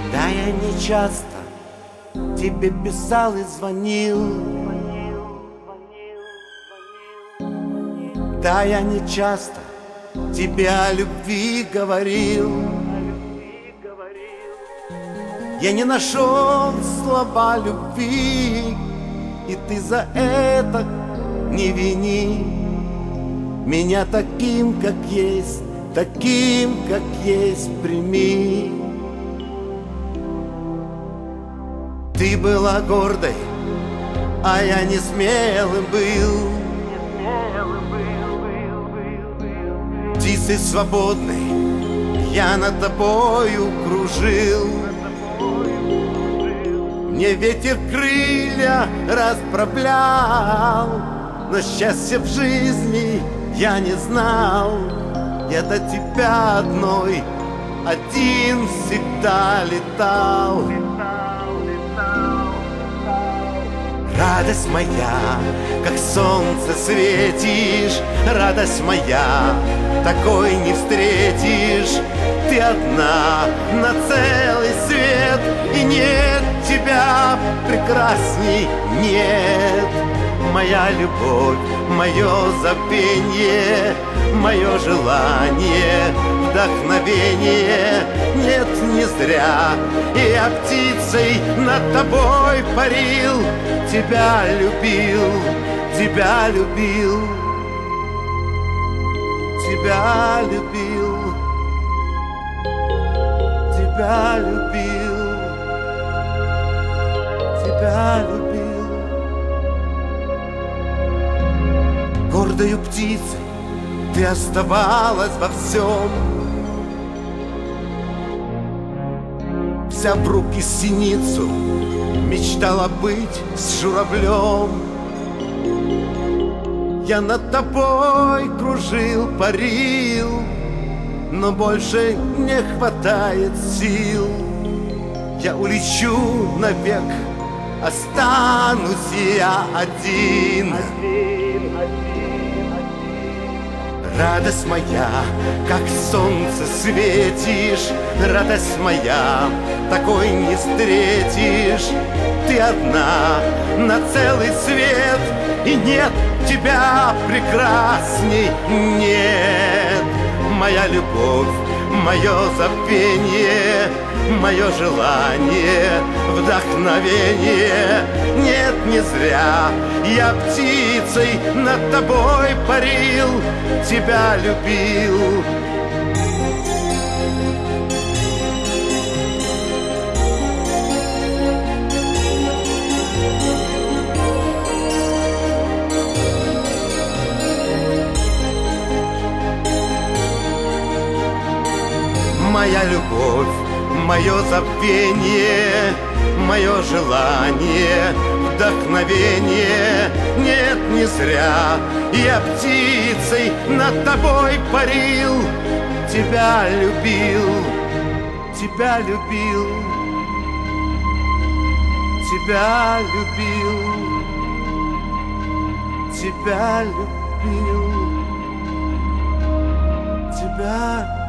Да, я не часто тебе писал и звонил. Да, я не часто тебе о любви говорил. Я не нашел слова любви, и ты за это не вини меня таким, как есть, таким, как есть, прими. Ты была гордой, а я не смелым был. Птицей свободной я над тобою кружил. Мне ветер крылья расправлял, но счастья в жизни я не знал. Я до тебя одной один всегда летал. Радость моя, как солнце светишь, радость моя, такой не встретишь. Ты одна на целый свет, и нет тебя прекрасней, нет. Моя любовь, мое забвенье, мое желание, вдохновение. Нет, не зря я птицей над тобой парил. Тебя любил, тебя любил, тебя любил, тебя любил, тебя любил. Гордою птицей ты оставалась во всем, вся в руки синицу мечтала быть с журавлем. Я над тобой кружил, парил, но больше не хватает сил. Я улечу навек, останусь я один. Радость моя, как солнце светишь, радость моя, такой не встретишь. Ты одна на целый свет, и нет тебя прекрасней, нет. Моя любовь, мое забвенье, мое желание, вдохновение. Нет, не зря я птицей над тобой парил, тебя любил. Моя любовь, мое забвенье, мое желание, вдохновение. Нет, не зря я птицей над тобой парил. Тебя любил, тебя любил, тебя любил, тебя любил, тебя любил.